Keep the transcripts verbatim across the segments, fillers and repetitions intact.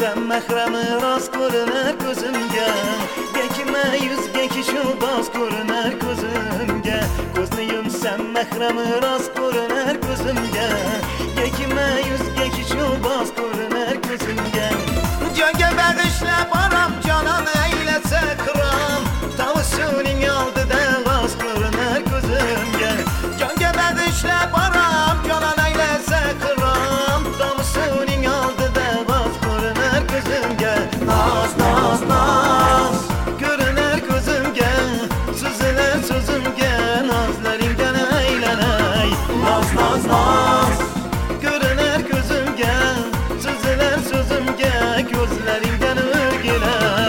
yumsam mahrami rost ko'rinar ko'zimga, bekima yuzga shu boz ko'rinar ko'zimga. Ko'zni yumsam mahrami rost ko'rinar ko'zimga, bekima yuzga shu boz ko'rinar ko'zimga. Jonga bag'ishlab boram jonon aylasa qiram, tavusuning oldida g'oz ko'rinar ko'zimga. Jonga bag'ishlab boram jonon aylasa qiram, tavusuning oldida g'oz ko'rinar ko'zimga. Noz noz noz ko'rinar ko'zimga, so'zilar so'zimga, nozlaringdan aylanay. Noz noz noz ko'rinar ko'zimga, so'zilar so'zimga, ko'zlaringdan o'rgilay.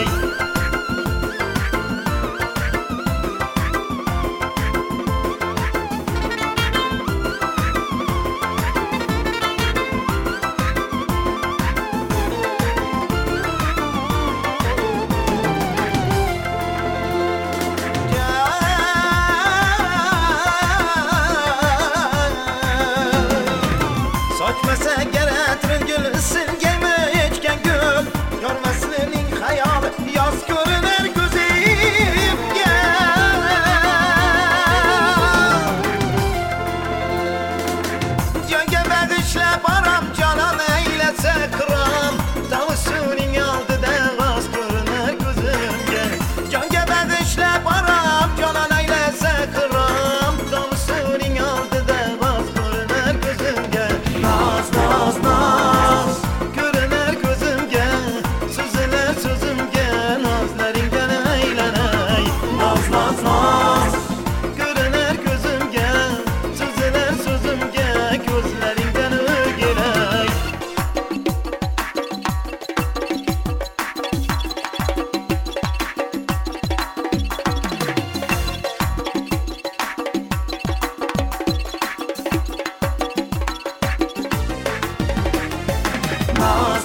Sochmasa garatir gul, silgaymi echgan gul, yormaslining xayoli yoz ko'rinar ko'zimga. Jonga bag'ishlab boram jonon aylasa qiram, tavusuning oldida g'oz ko'rinar ko'zimga. Jonga bag'ishlab boram jonon aylasa qiram, tavusuning oldida g'oz ko'rinar ko'zimga. Noz noz noz ko'rinar ko'zimga, so'zilar so'zimga, nozlaringdan aylanay. Noz noz noz ko'rinar ko'zimga, so'zilar so'zimga, ko'zlaringdan o'rgilay. Noz